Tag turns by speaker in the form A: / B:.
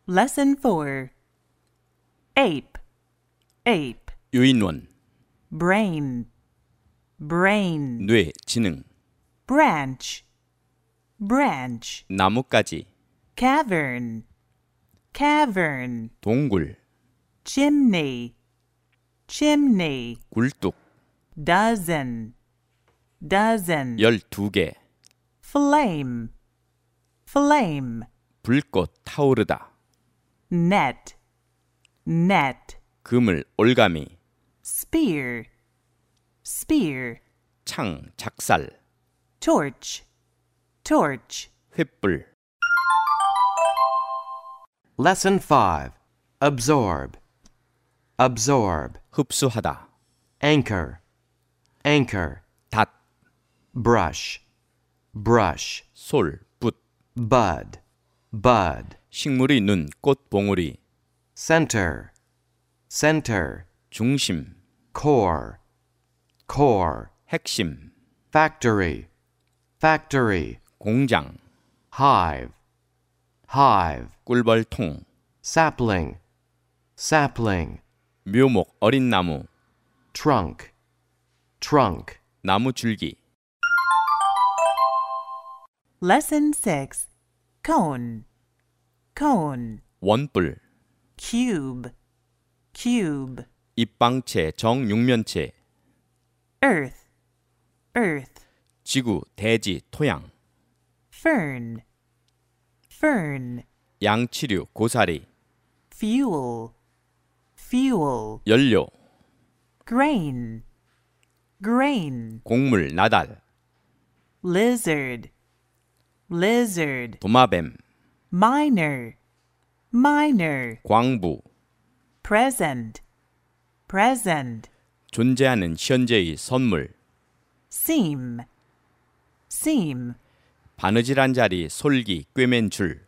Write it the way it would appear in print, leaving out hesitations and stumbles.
A: Lesson 4. Ape, ape.
B: 유인원,
A: Brain, brain.
B: 뇌, 지능,
A: Branch, branch.
B: 나뭇가지,
A: Cavern, cavern.
B: 동굴,
A: Chimney, chimney.
B: 굴뚝,
A: Dozen, dozen.
B: 12개,
A: Flame, flame.
B: 불꽃 타오르다,
A: Net, net.
B: 그물, 올가미,
A: Spear, spear.
B: 창, 작살,
A: Torch, torch.
B: 횃불.
C: Lesson 5. Absorb. Absorb.
B: 흡수하다,
C: Anchor. Anchor.
B: 닷,
C: Brush. Brush.
B: 솔, 붓,
C: Bud. Bud.
B: 식물의 눈, 꽃 봉우리,
C: Center. Center.
B: 중심,
C: Core. Core.
B: 핵심,
C: Factory. Factory.
B: 공장,
C: Hive. Hive.
B: 꿀벌통,
C: Sapling. Sapling.
B: 묘목, 어린 나무,
C: Trunk. Trunk.
B: 나무 줄기.
A: Lesson 6. Cone, cone.
B: 원뿔,
A: Cube, cube.
B: 입방체, 정육면체,
A: Earth, earth.
B: 지구, 대지, 토양,
A: Fern, fern.
B: 양치류, 고사리,
A: Fuel, fuel.
B: 연료,
A: Grain, grain.
B: 곡물, 나달,
A: Lizard, lizard.
B: 도마뱀,
A: Miner, miner.
B: 광부,
A: Present, present.
B: 존재하는 현재의 선물,
A: Seam, seam.
B: 바느질한 자리, 솔기, 꿰맨 줄,